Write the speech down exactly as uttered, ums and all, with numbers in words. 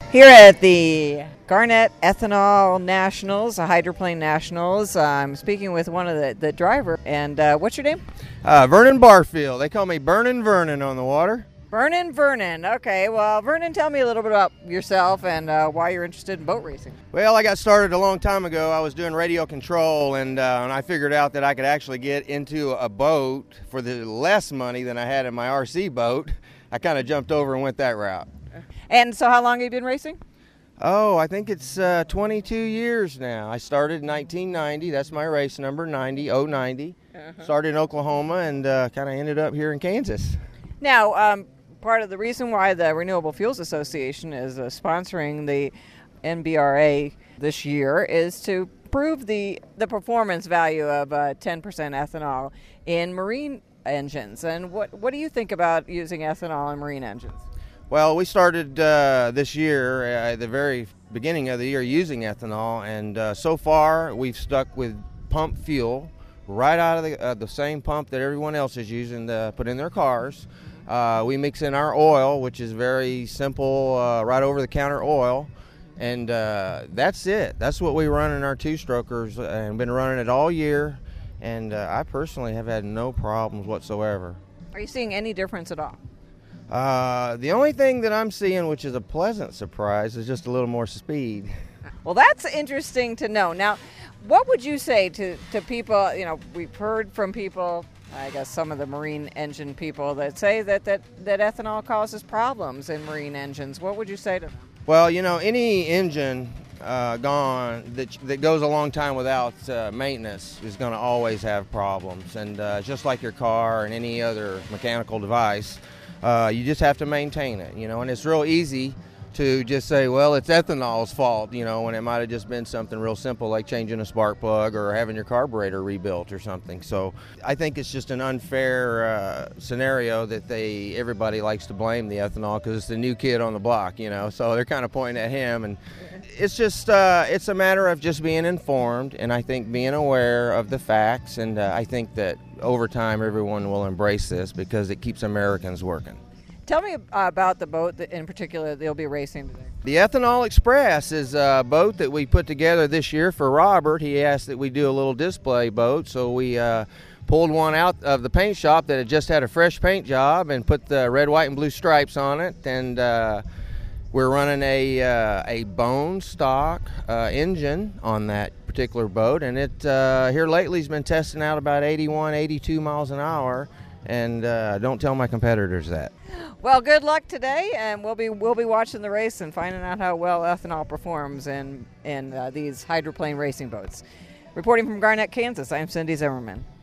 Here at the Garnet Ethanol Nationals, the Hydroplane Nationals, I'm speaking with one of the, the driver. And uh, what's your name? Uh, Vernon Barfield. They call me Burnin' Vernon on the water. Vernon Vernon. Okay, well, Vernon, tell me a little bit about yourself and uh, why you're interested in boat racing. Well, I got started a long time ago. I was doing radio control, and, uh, and I figured out that I could actually get into a boat for the less money than I had in my R C boat. I kind of jumped over and went that route. And so how long have you been racing? Oh, I think it's uh, twenty-two years now. I started in nineteen ninety. That's my race number, ninety, oh ninety. Uh-huh. Started in Oklahoma and uh, kind of ended up here in Kansas. Now, um, part of the reason why the Renewable Fuels Association is uh, sponsoring the N B R A this year is to prove the, the performance value of uh, ten percent ethanol in marine engines. And what, what do you think about using ethanol in marine engines? Well, we started uh, this year, uh, at the very beginning of the year, using ethanol, and uh, so far we've stuck with pump fuel right out of the, uh, the same pump that everyone else is using to put in their cars. Uh, we mix in our oil, which is very simple, uh, right over-the-counter oil, and uh, that's it. That's what we run in our two-strokers, and been running it all year, and uh, I personally have had no problems whatsoever. Are you seeing any difference at all? Uh, the only thing that I'm seeing, which is a pleasant surprise, is just a little more speed. Well, that's interesting to know. Now, what would you say to, to people, you know, we've heard from people, I guess some of the marine engine people that say that, that, that ethanol causes problems in marine engines. What would you say to them? Well, you know, any engine uh, gone that, that goes a long time without uh, maintenance is going to always have problems. And uh, just like your car and any other mechanical device, Uh, you just have to maintain it, you know, and it's real easy to just say, well, it's ethanol's fault, you know, when it might have just been something real simple like changing a spark plug or having your carburetor rebuilt or something. So I think it's just an unfair uh, scenario that they everybody likes to blame the ethanol because it's the new kid on the block, you know, so they're kind of pointing at him. And it's just uh, it's a matter of just being informed, and I think being aware of the facts, and uh, I think that over time everyone will embrace this because it keeps Americans working. Tell me about the boat that in particular they'll be racing today. The Ethanol Express is a boat that we put together this year for Robert. He asked that we do a little display boat, so we uh, pulled one out of the paint shop that had just had a fresh paint job and put the red, white, and blue stripes on it. And uh, we're running a uh, a bone stock uh, engine on that particular boat, and it uh, here lately has been testing out about eighty-one, eighty-two miles an hour. And uh, don't tell my competitors that. Well, good luck today, and we'll be we'll be watching the race and finding out how well ethanol performs in in uh, these hydroplane racing boats. Reporting from Garnet, Kansas, I'm Cindy Zimmerman.